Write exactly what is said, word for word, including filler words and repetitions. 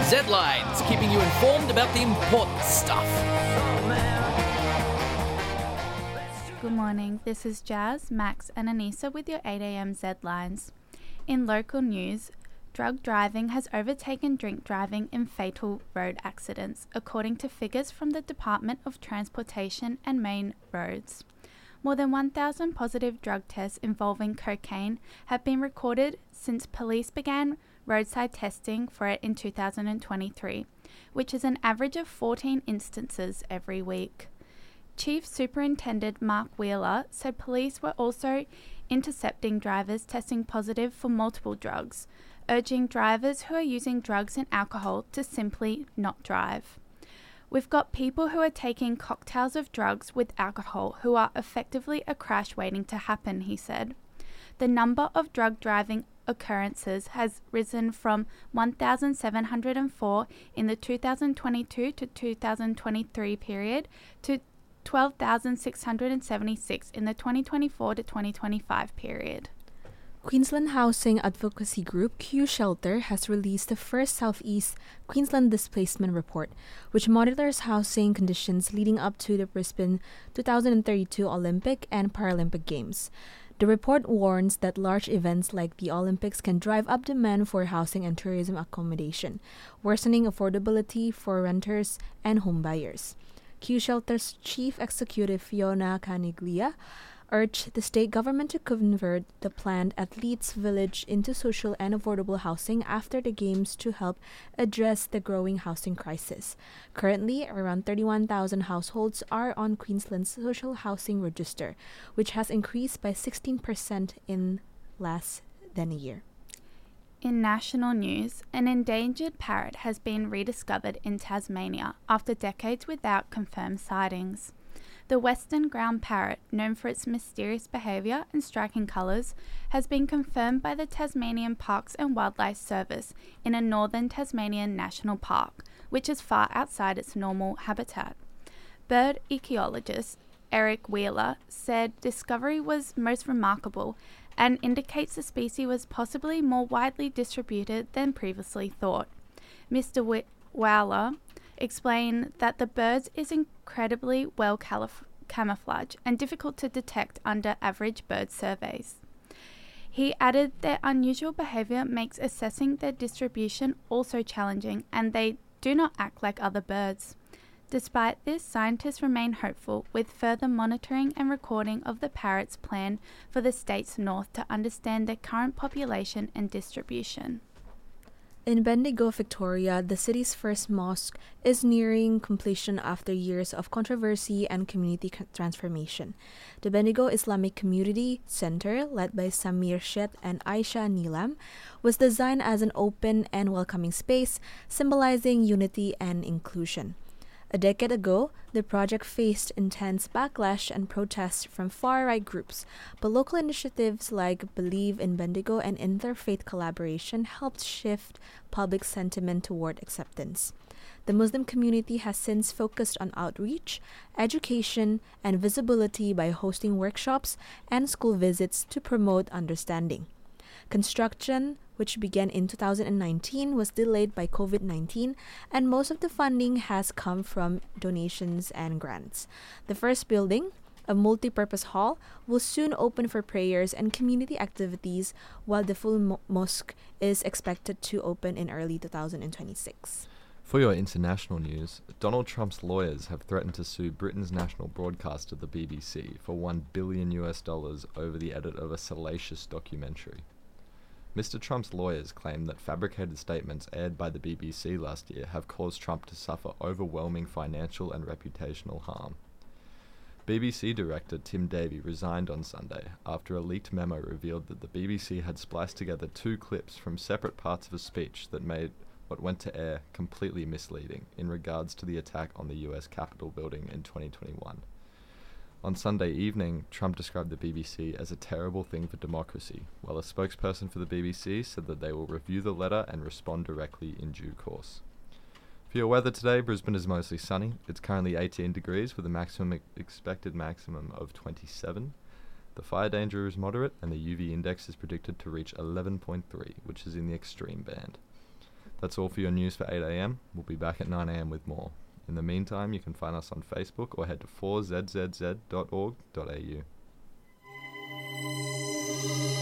Z-Lines, keeping you informed about the important stuff. Good morning, this is Jazz, Max and Anissa with your eight a.m. Z-Lines. In local news, drug driving has overtaken drink driving in fatal road accidents, according to figures from the Department of Transportation and Main Roads. More than one thousand positive drug tests involving cocaine have been recorded since police began roadside testing for it in two thousand twenty-three, which is an average of fourteen instances every week. Chief Superintendent Mark Wheeler said police were also intercepting drivers testing positive for multiple drugs, urging drivers who are using drugs and alcohol to simply not drive. We've got people who are taking cocktails of drugs with alcohol who are effectively a crash waiting to happen, he said. The number of drug driving occurrences has risen from one thousand seven hundred four in the two thousand twenty-two to two thousand twenty-three period to twelve thousand six hundred seventy-six in the twenty twenty-four to twenty twenty-five period. Queensland housing advocacy group Q Shelter has released the first Southeast Queensland Displacement Report, which monitors housing conditions leading up to the Brisbane twenty thirty-two Olympic and Paralympic Games. The report warns that large events like the Olympics can drive up demand for housing and tourism accommodation, worsening affordability for renters and home buyers. Q Shelter's chief executive Fiona Caniglia urged the state government to convert the planned Athletes Village into social and affordable housing after the Games to help address the growing housing crisis. Currently, around thirty-one thousand households are on Queensland's social housing register, which has increased by sixteen percent in less than a year. In national news, an endangered parrot has been rediscovered in Tasmania after decades without confirmed sightings. The western ground parrot, known for its mysterious behaviour and striking colours, has been confirmed by the Tasmanian Parks and Wildlife Service in a northern Tasmanian national park, which is far outside its normal habitat. Bird ecologist Eric Wheeler said discovery was most remarkable and indicates the species was possibly more widely distributed than previously thought. Mister Wh- Wheeler explained that the bird is incredibly well calif- camouflaged and difficult to detect under average bird surveys. He added their unusual behaviour makes assessing their distribution also challenging, and they do not act like other birds. Despite this, scientists remain hopeful with further monitoring and recording of the parrot's plan for the state's north to understand their current population and distribution. In Bendigo, Victoria, the city's first mosque is nearing completion after years of controversy and community c- transformation. The Bendigo Islamic Community Center, led by Samir Shet and Aisha Nilam, was designed as an open and welcoming space, symbolizing unity and inclusion. A decade ago, the project faced intense backlash and protests from far-right groups, but local initiatives like Believe in Bendigo and interfaith collaboration helped shift public sentiment toward acceptance. The Muslim community has since focused on outreach, education, and visibility by hosting workshops and school visits to promote understanding. Construction, which began in two thousand nineteen, was delayed by covid nineteen, and most of the funding has come from donations and grants. The first building, a multi-purpose hall, will soon open for prayers and community activities, while the full mo- mosque is expected to open in early two thousand twenty-six. For your international news, Donald Trump's lawyers have threatened to sue Britain's national broadcaster, the B B C, for one billion US dollars over the edit of a salacious documentary. Mister Trump's lawyers claim that fabricated statements aired by the B B C last year have caused Trump to suffer overwhelming financial and reputational harm. B B C director Tim Davie resigned on Sunday after a leaked memo revealed that the B B C had spliced together two clips from separate parts of a speech that made what went to air completely misleading in regards to the attack on the U S Capitol building in twenty twenty-one. On Sunday evening, Trump described the B B C as a terrible thing for democracy, while a spokesperson for the B B C said that they will review the letter and respond directly in due course. For your weather today, Brisbane is mostly sunny. It's currently eighteen degrees with a maximum e- expected maximum of twenty-seven. The fire danger is moderate and the U V index is predicted to reach eleven point three, which is in the extreme band. That's all for your news for eight a m. We'll be back at nine a m with more. In the meantime, you can find us on Facebook or head to four z z z dot org dot a u.